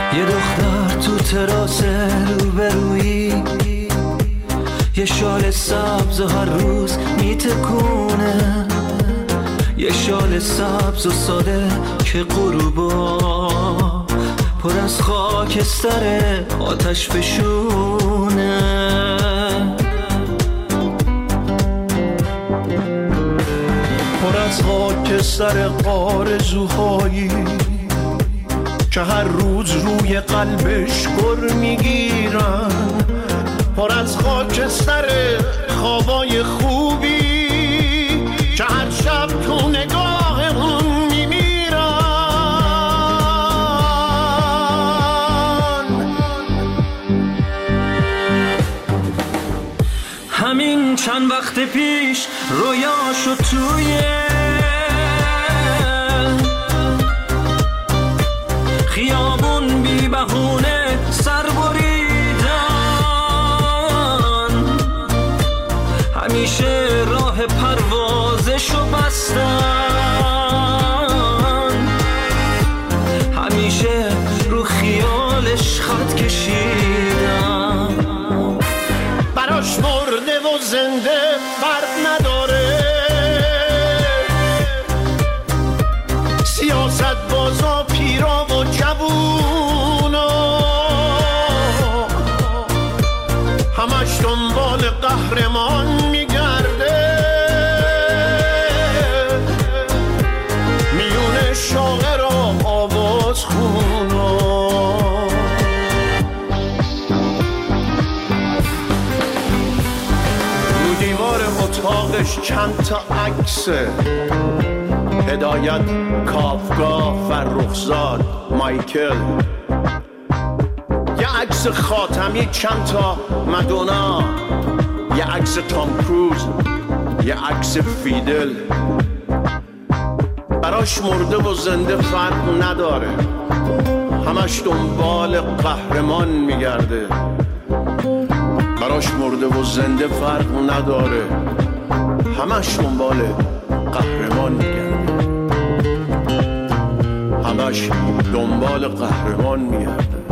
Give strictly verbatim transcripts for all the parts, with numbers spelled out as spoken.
یه دختر تو تراس روبرویی، یه شال سبز و هر روز میتکونه، یه شال سبز و ساده که غروبا پر از خاکستر آتش فشونه. پر از خاکستر آرزوهایی که هر روز روی قلبش گر میگیرن، پر از خاکستر خوابای خوبی که هر شب تو نگاه اون میمیرن. همین چند وقت پیش رویاشو توی خیابون بی بهونه سر بریدن، همیشه راه پروازشو بستن، همیشه رو خیالش خط کشیدن. براش مرده و زنده فرق نداره، سیاست بازا پیرا و جوونا همش دنبال قهرمان میگرده، میون شاعر و آواز خونا. رو دیوار اتاقش چند تا عکسه، هدایت، کافکا، فرخزاد، مایکل، یه عکس خاتمی، چند تا مدونا، یه عکس تام کروز، یه عکس فیدل. براش مرده و زنده فرق نداره، همش دنبال قهرمان میگرده. براش مرده و زنده فرق نداره، همش دنبال قهرمان میگرده، همش دنبال قهرمان میگرده.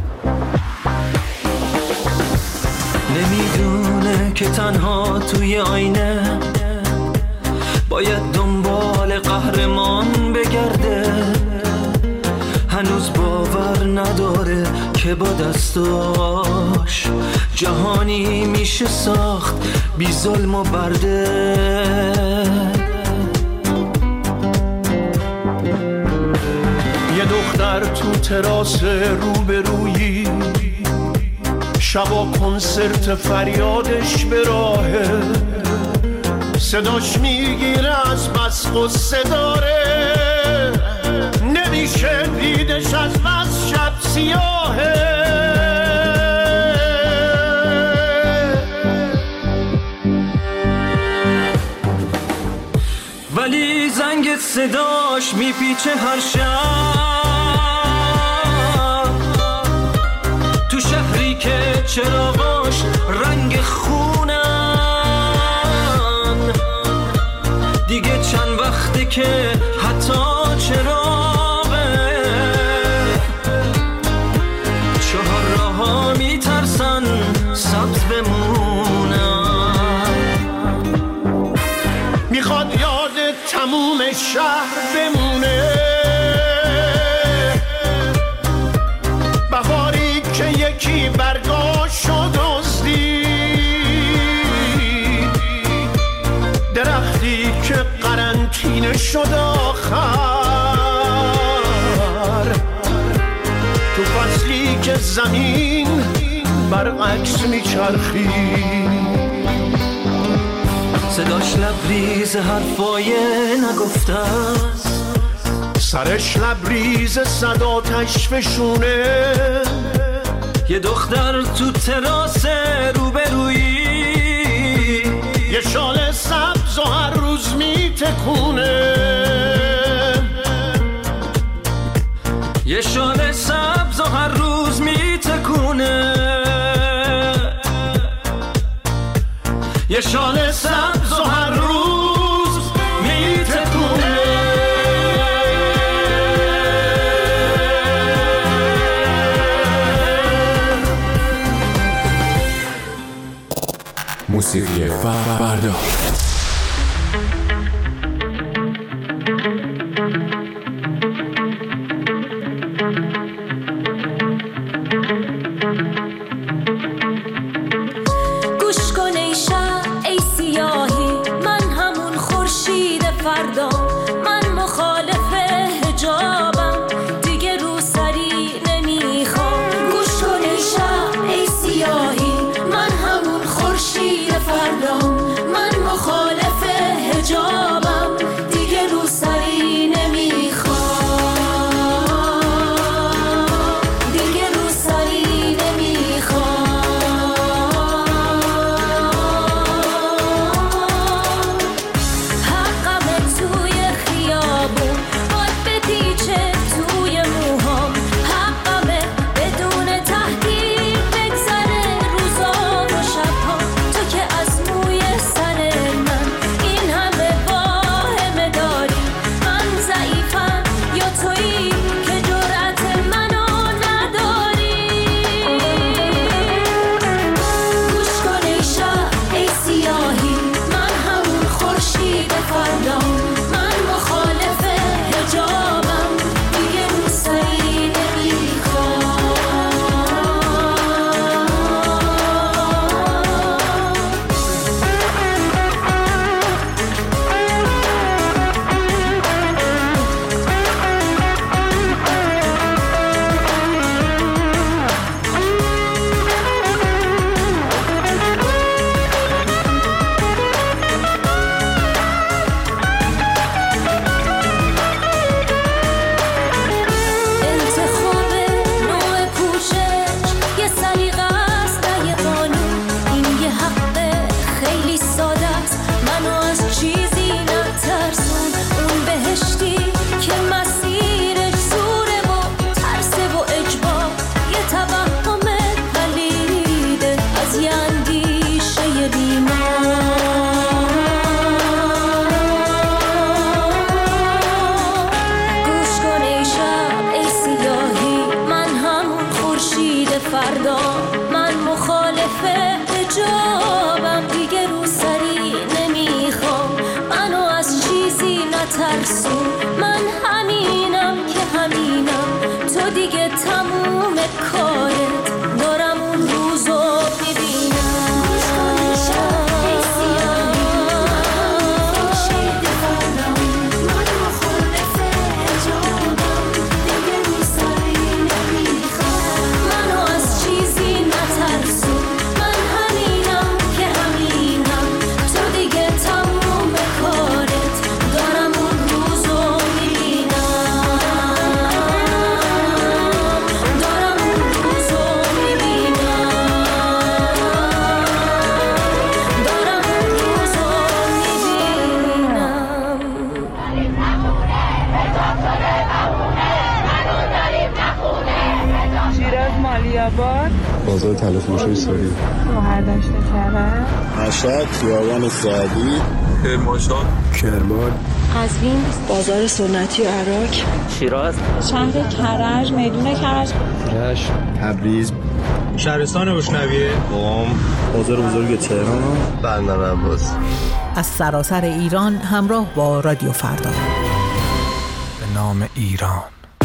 نمیدونه که تنها توی آینه باید دنبال قهرمان بگرده، هنوز باور نداره که با دستاش جهانی میشه ساخت بی ظلم و برده. یه دختر تو تراس روبرویی، شبا کنسرت فریادش به راهه، صداش میگیره از بس غصه داره، نمیشه دیدش از بس شب سیاهه. ولی زنگ صداش میپیچه هر شب، تو شهری که چراغاش رنگ خونن، دیگه چند وقته که حتی چراغه چهار راه‌ها میترسن سبز بمونن. میخواد یاد تموم شهر بمونه، بهاری که یکی برگاشو دزدید، درختی که قرنطینه شد آخر، تو فصلی که زمین برعکس میچرخید. صداش لبریز حرفای نگفته است، سرش لبریز صداتش فشونه. یه دختر تو تراس روبرویی، یه شال سبز و هر روز میتکونه، یه شال سبز و هر روز میتکونه، یه شال سبز و هر روز میتکونه. موسیقی فردا. گوش کن ای شب ای سیاهی، من همون خورشید فردا، من مخالف حجابم، دیگه رو سری نمیخوام. گوش کن ای شب ای سیاهی، من همون خورشید فردا، من مخالف حجابم، دیگه رو سری نمیخوام، دیگه رو سری نمیخوام. حقم توی خیابون باد بپیچه توی موهام، حقمه بدون تهدید بگذره روزا و شبها. تو که از موی سر من این همه واهمه داری، من ضعیفم یا تویی که جرأت منو نداری. گوش کن ای شب ای سیاهی، من همون خورشید فردا، من مخالف حجابم، دیگه رو سری نمیخوام. انتخاب نوع پوشش یه سلیقه است نه یه قانون، این یه حق خیلی ساده است، منو از چیزی نترسون. اون بهشتی که مسیرش زوره و ترسه و اجبار، یه توهم پلیده از یه اندیشه بیمار. گوش کن ای شب ای سیاهی، من همون خورشید فردا، من مخالف حجابم، دیگه رو سری نمیخوام، منو از چیزی نترسون. من همینم که همینم، تو دیگه تموم کارت، دارم اون روزو میبینم. گوش کن ای شب ای سیاهی، من خورشید فردا، من مخالف حجابم، دیگه رو سری نمیخوام، منو از چیزی نترسون. من همینم که همینم، تو دیگه تموم کارت، دارم اون روزو میبینم، دارم اون روزو میبینم، دارم اون روزو میبینم. شیراز مالیاباد، بازار تلفروشی ساری، مهردشت کرد، مشهد خیابان سعدی، کرمانشاه، کرمان، قزوین، بازار سنتی و عراق، شیراز، شهر کرج، میدون کرج، رشت، تبریز، شهرستان بشنویه، قم، بازار بزرگ تهران، بندر عباس. از سراسر ایران همراه با رادیو فردا. به نام ایران.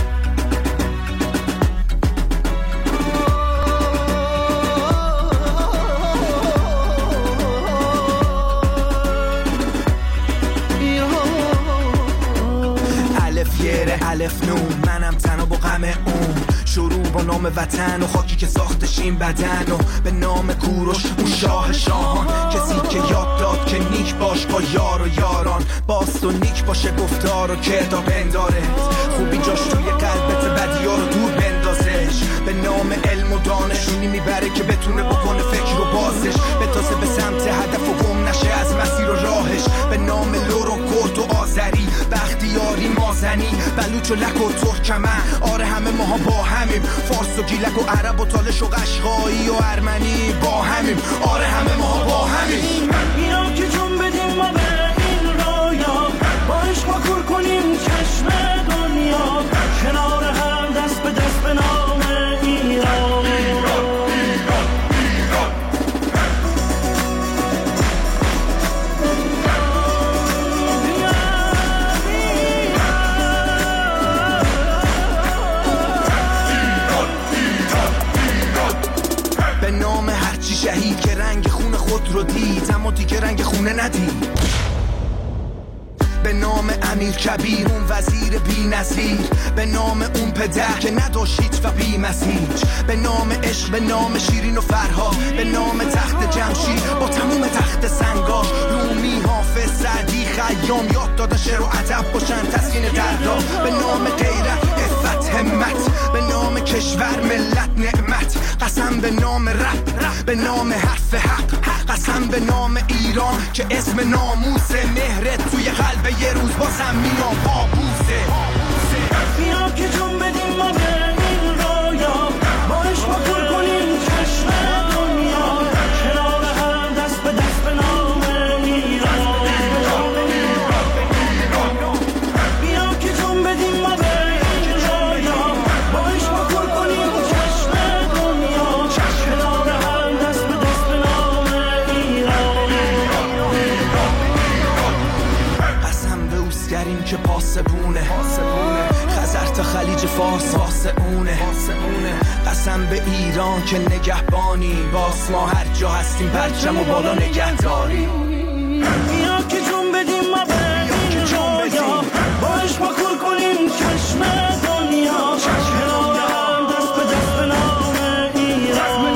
الف یره الف نون، منم تنها با غم اون، شروع با نام وطن و خاکی که ساختشیم بدن، و به نام کوروش اون شاه شاهان، کسی که یاد داد که نیک باش با یار و یاران، باست و نیک باشه گفتار و کردار بنداره، خوبی جاش توی قلبت بدیا رو دور بندازش، به نام علم و دانشونی میبره که بتونه بکنه فکر و بازش، بتازه به سمت هدف و گم نشه از مسیر و راهش، به نام لور و کرد و آذری، بختیاری مازنی، بلوچ و لک و ترکمن، آره همه ماها با همیم، فارس و گیلک و عرب و تالش و قشقایی و ارمنی با همیم، آره همه ماها با همیم. اینا که جون بدیم ما به این رایا، با عشق ما کور کنیم چشم دنیا، کنار هم دست به دست به نام ایران. شهید که رنگ خون خود رو دید اما دیگه رنگ خونه ندید. به نام امیر کبیر اون وزیر بی نظیر، به نام اون پدر که نداشت هیچ و بی مسیر، به نام عشق، به نام شیرین و فرها، به نام تخت جمشید با تموم تخت سنگاش. رومی، حافظ، سعدی، خیام یاد دادن شعر و ادب باشن تسکین دردا. به نام غیرت، عفت، همت، به نام کشور، ملت، نعمت. قسم به نام رب، به نام حرف حق، قسم به نام ایران که اسم ناموس مهرت توی قلب یه روز بازم میام پابوسه. بیا که جون بدیم ما به این رویا، باش ما پر کنیم چشم دنیا، کنار هم دست به دست به نام ایران. بیا که جون بدیم ما به این رویا، باش ما پر کنیم چشم دنیا، کنار هم دست به دست به نام ایران. قسم به اوزگریم که پاسبونه، خزر تا خلیج فارس واسه اونه. قسم به ایران که نگهبانی، باس ما هر جا هستیم پرچم و بالا نگهداری. بیا که جون بدیم ما به این رویا، باش ما کل کنیم چشم دنیا، کنار هم دست به دست به نام ایران.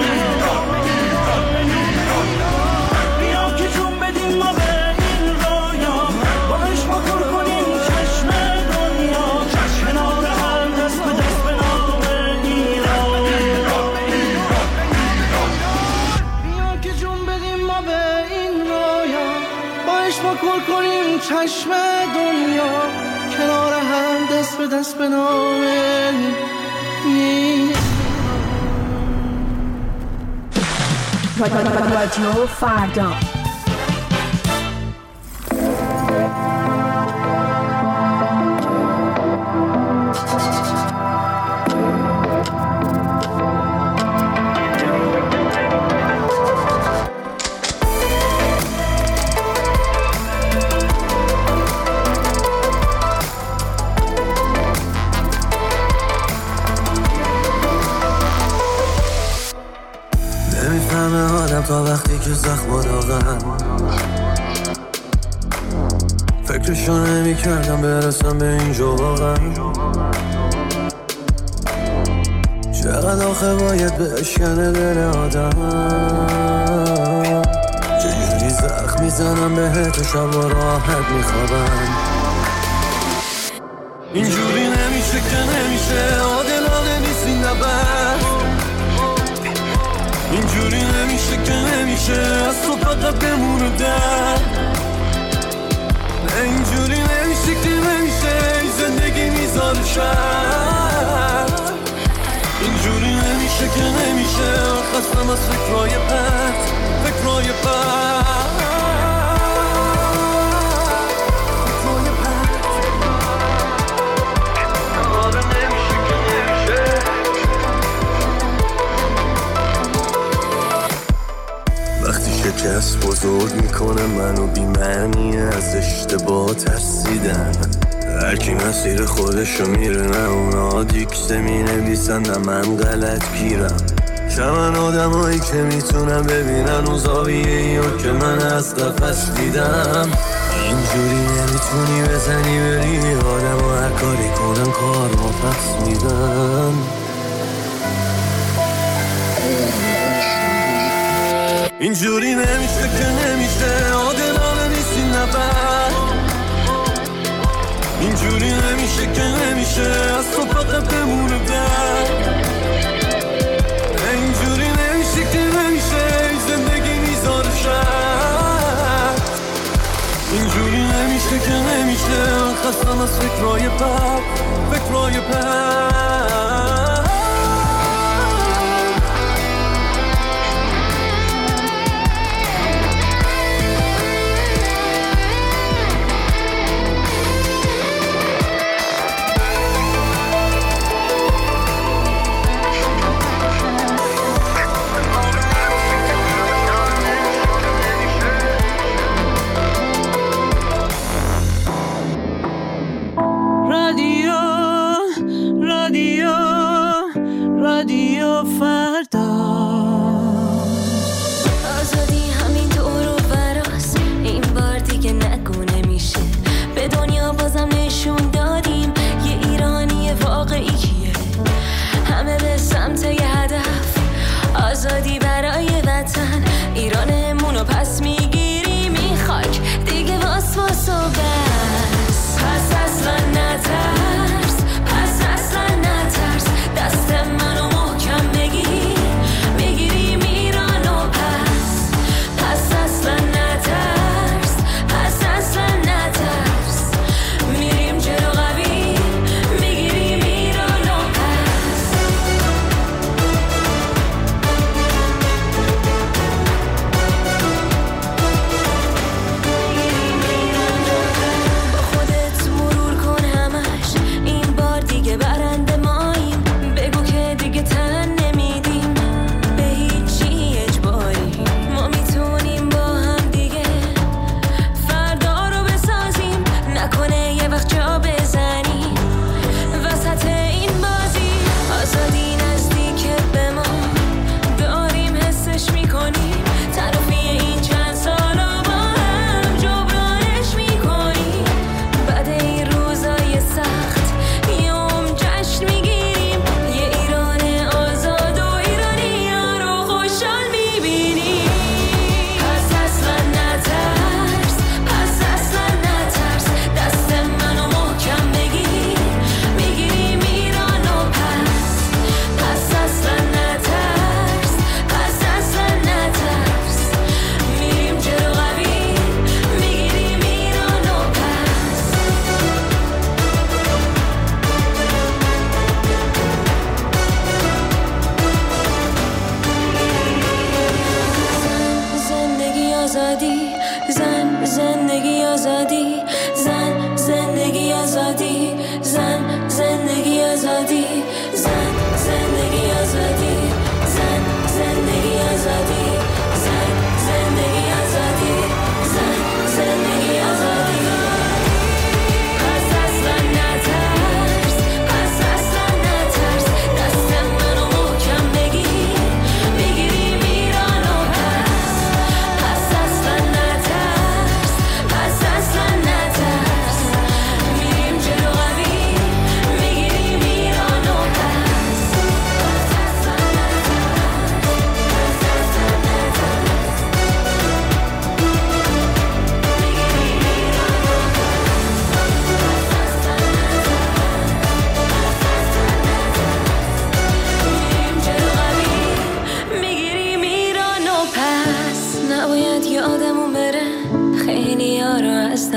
بیا که جون بدیم ما به این رویا، باش ما کل کنیم چشم دنیا، کنار هم دست به دست به نام ایران. بیا که جون بدیم ما به این رویا، باش ما کل کنیم چشم دنیا، کنار هم دست به دست به نام ایران. رادیو فردا. نمیفهمه آدم تا وقتی که زخم داغن، فکرشو نمی کردم برسم به اینجا واقعا. چقدر آخه باید بشکنه دل آدم، چجوری زخم میزنم بهت و شب و راحت میخوابم. اینجوری نمیشه که نمیشه، عادلانه نیست این نبرد. اینجوری نمیشه که نمیشه، از تو فقط بمونه در. اینجوری نمیشه که نمیشه، این زندگی میذاره شد. اینجوری نمیشه که نمیشه، خستم از فکرهای پرت، فکرهای پرت. شکست بزرگ میکنه منو بی‌معنی، از اشتباه ترسیدن. هر کی مسیر خودشو میره، نه اونا دیکته مینویسن نه من غلط گیرم. شمن آدمایی که میتونن ببینن اون زاویه‌ایو که من از قفس دیدم. اینجوری نمیتونی بزنی بری، آدم و هر کاری کنن کار ما پس میدن. اینجوری نمیشه که نمیشه، عادلانه نیست این نبرد. اینجوری نمیشه که نمیشه، از تو فقط بمونه در. اینجوری نمیشه که نمیشه، این زندگی میذاره شد. اینجوری نمیشه که نمیشه، خستم از فکرهای پرت، فکرهای پرت.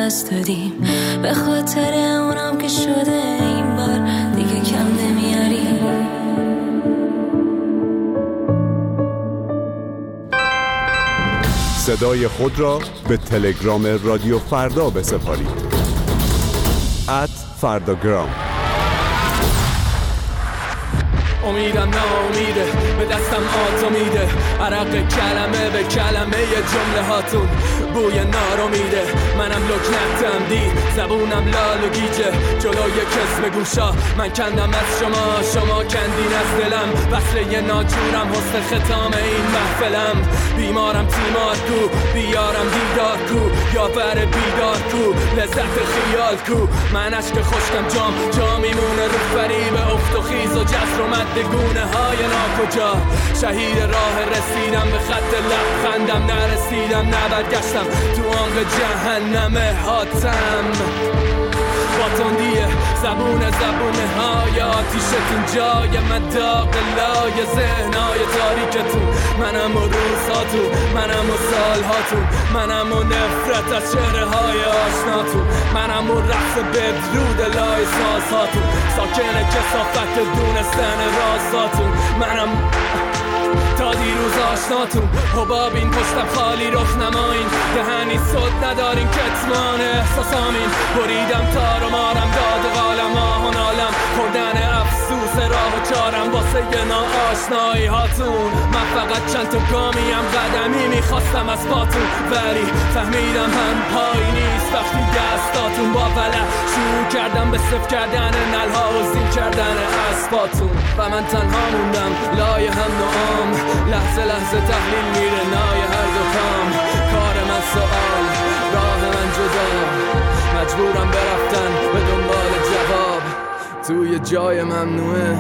دست دادیم، به خاطر اونم که شده این بار دیگه کم نمیاریم. صدای خود را به تلگرام رادیو فردا بسپارید. ات فرداگرام. امیدم ناامیده، به دستم آتا میده، عرق کلمه به کلمه جمله هاتون بوی نارامیده. منم لکنتم دی، زبونم لال و گیجه، جلوی کسب گوشا من کندم از شما، شما کندین از دلم. وصله ناجورم حسن ختام این محفلم. بیمارم تیمار کو، بیارم دیدار کو، یا بر بیدار کو، لذت خیال کو. من عشق خشکم جام جا میمونه رو فریب افت و خیز و جزر و مد گونه های ناکجا. شهید راه رسیدم به خط لبخندم، نرسیدم نبرگشتم تو آنق جهنم حاتم. با تندیه زبون زبونه های آتیشتون جای من داغ لای ذهنهای تاریکتون. منم و روزهاتون، منم و سالهاتون، منم و نفرت از چهره های آشناتون، منم و رقص بدرود لای سازهاتون، ساکن کثافت دونستن رازهاتون. منم تا دیروز آشناتون، حبابین پشتم خالی رخ نماین، دهنی صد ندارین کتمان احساسامین. بریدم تار و مارم داد و قالم آه و نالم، خوردن افسوس راه و چارم واسه نا آشنایی هاتون. من فقط چند تا گامیم قدمی میخواستم از پاتون، ولی فهمیدم هم پایی نیست وقتی دستاتون. با ولع شروع کردم به صف کردن نلها و زین کردن اسباتون، و من تنها موندم لای هم نوام. لحظه لحظه تحلیل میره نای هر دو کام. کار من سوال، راه من جدا، مجبورم برفتن به دنبال جواب توی جای ممنوعه.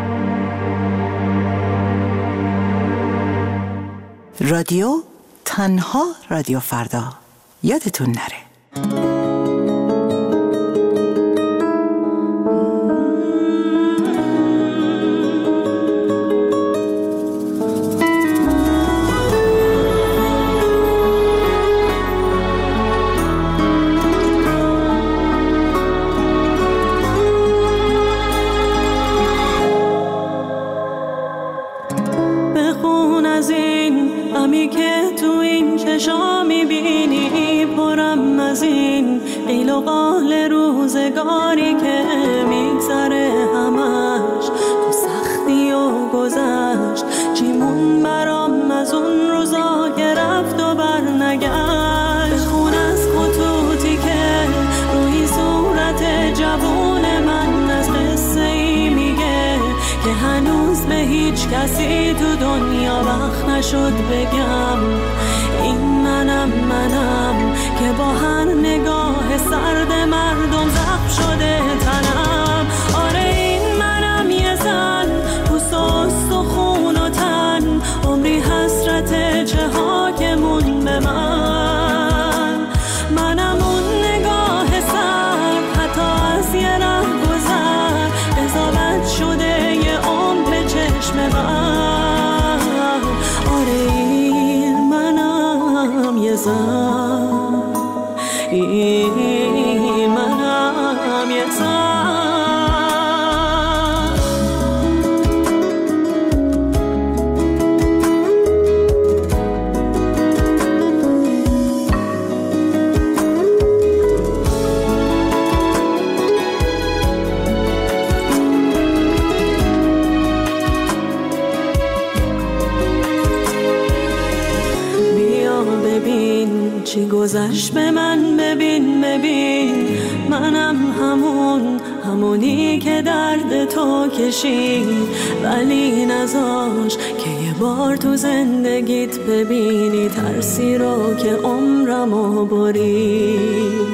رادیو تنها رادیو فردا، یادتون نره. روزگاری که میگذره همش تو سختی و گذشت، چیمون برام از اون روزا که رفت و برنگشت. بخون از خطوطی که روی صورت جوون من از قصه ای میگه که هنوز به هیچ کسی تو دنیا وقت نشد بگم. این منم منم که با هر نگاه سرد مردم زخم شده تنم. آره این منم یه زن، پوست و استخون و تن، عمری حسرت چه ها که مون به من. منم اون نگاه سرد، حتی از یه ره گذر قضاوت شده یه عمر به چشم من. آره این منم یه زن، این منم یه زن. بیا ببین چی گذشت به من، ببین ببین منم همون همونی که درد تو کشید، ولی نذاش که یه بار تو زندگیت ببینی ترسی رو که عمرمو برید.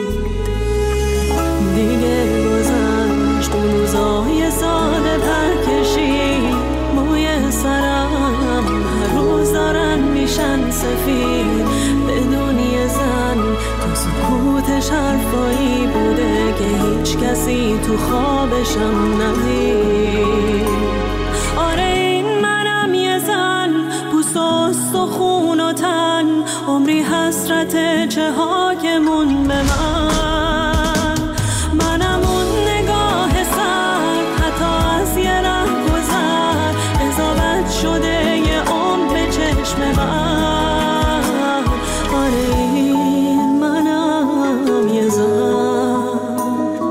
دیگه گذشت اون روزای ساده پرکشید، موی سرم هر روز دارن میشن سفید. بدون یه زن تو سکوتش حرفایی بوده که هیچ کسی تو خوابشم ندید. آره این منم یه زن، پوست و استخون و تن، عمری حسرت چه هاکمون به من. منم اون نگاه سر حتی از یه ره گذر قضاوت شده یه عمر به چشم من. آره این منم یه زن،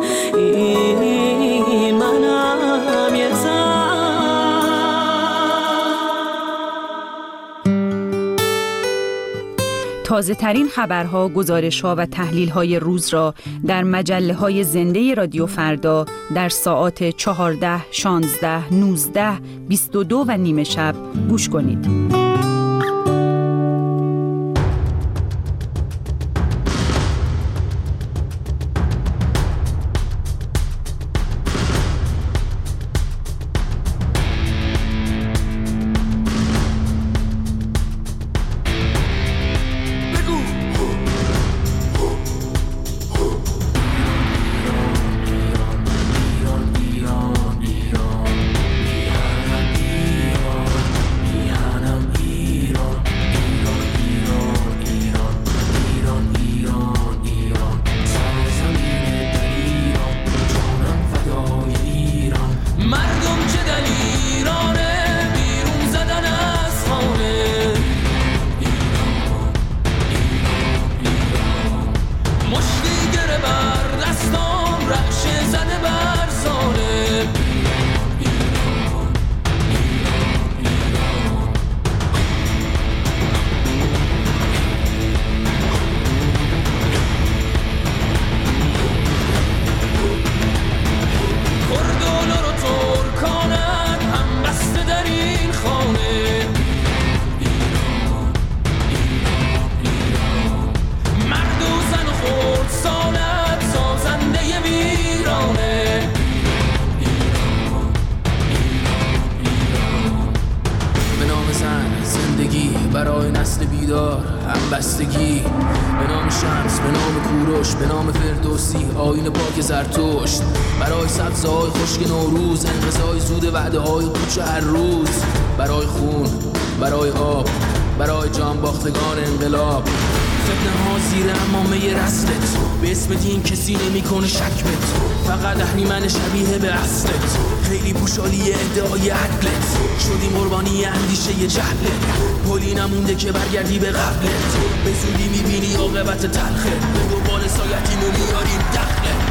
این منم یه زن. تازه ترین خبرها، گزارش‌ها و تحلیل‌های روز را در مجله‌های زنده رادیو فردا در ساعات چهارده، شانزده، نوزده، بیست و دو و نیمه شب گوش کنید. برای نسل بیدار همبستگی، به نام شمس، به نام کوروش، به نام فردوسی، آیین پاک زرتشت، برای سبزهای خشک نوروز، انقضای زود وعده های پوچ هر روز، برای خون، برای آب، برای جان باختگان انقلاب، فتنه ها زیر امامه رسلت، به اسم دین کسی نمی کنه شک بت، فقط اهریمن شبیه به اصلت، خیلی پوشالی ادعای عدلت، شدیم قربانی اندیشه جهلت، پلی نمونده که برگردی به قبلت، به زودی میبینی عاقبت تلخه، به دنبال سایتیمو میاریم دخله.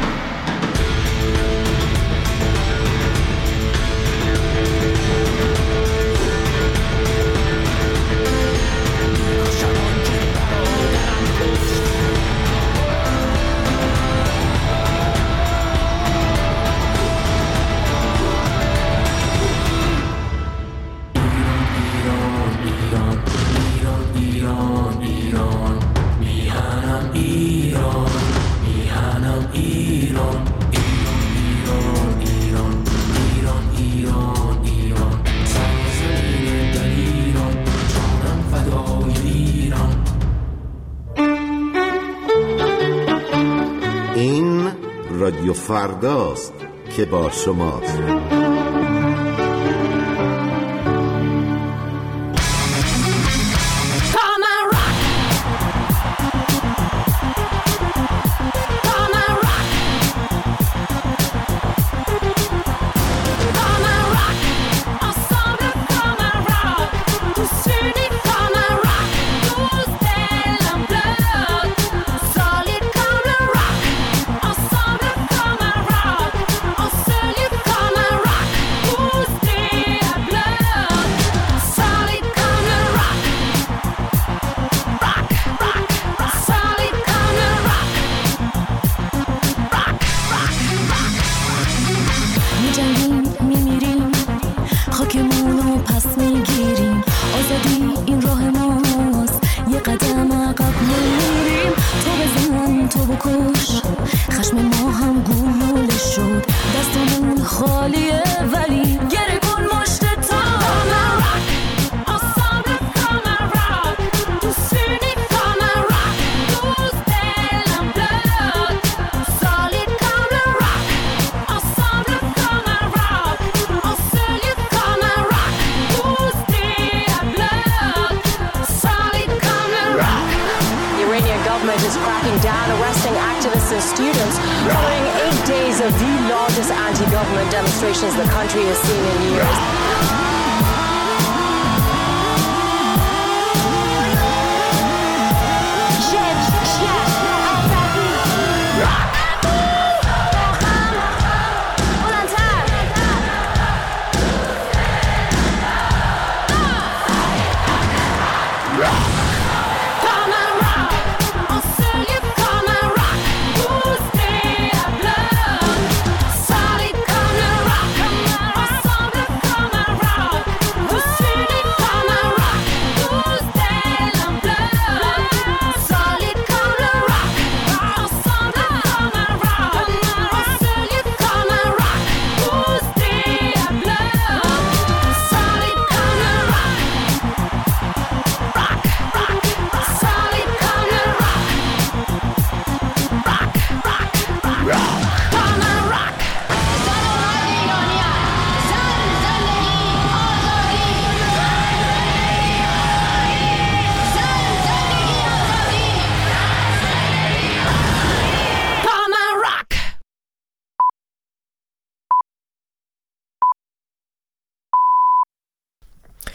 این رادیو فرداست که با شماست. Rock. is cracking down, arresting activists and students following eight days of the largest anti-government demonstrations the country has seen in years.